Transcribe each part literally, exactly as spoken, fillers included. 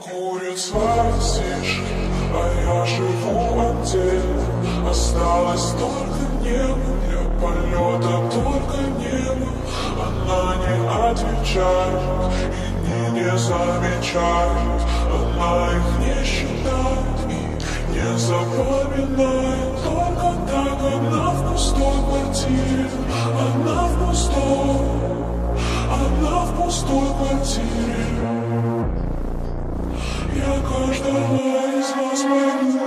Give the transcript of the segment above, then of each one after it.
Курит свои сиши, а я живу отдельно. Осталось только небо, для полета только небо. Она не отвечает и не, не замечает. Она их не считает и не запоминает. Только так она в пустой квартире. Она в пустой, она в пустой квартире. Я каждого из вас пойму.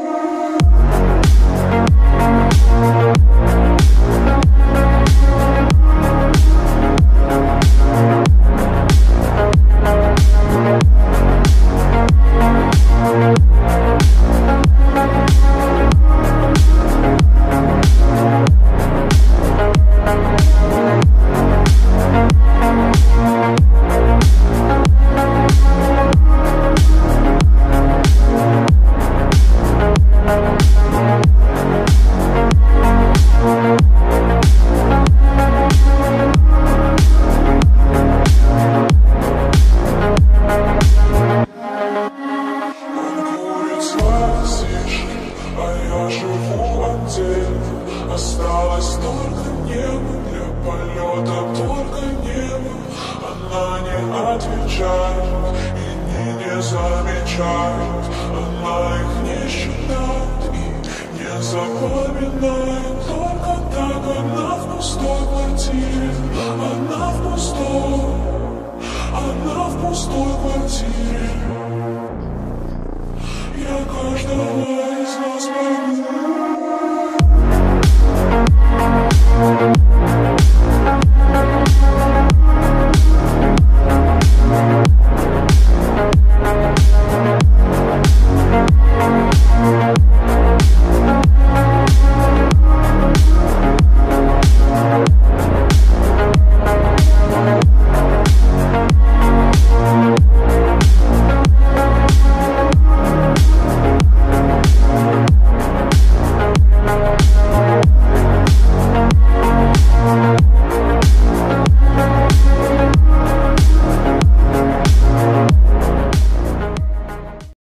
Осталось только небо, для полета только небо. Она не отвечает и не, не замечает. Она их не считает и не запоминает. Только так она в пустой квартире. Она в пустой, она в пустой квартире.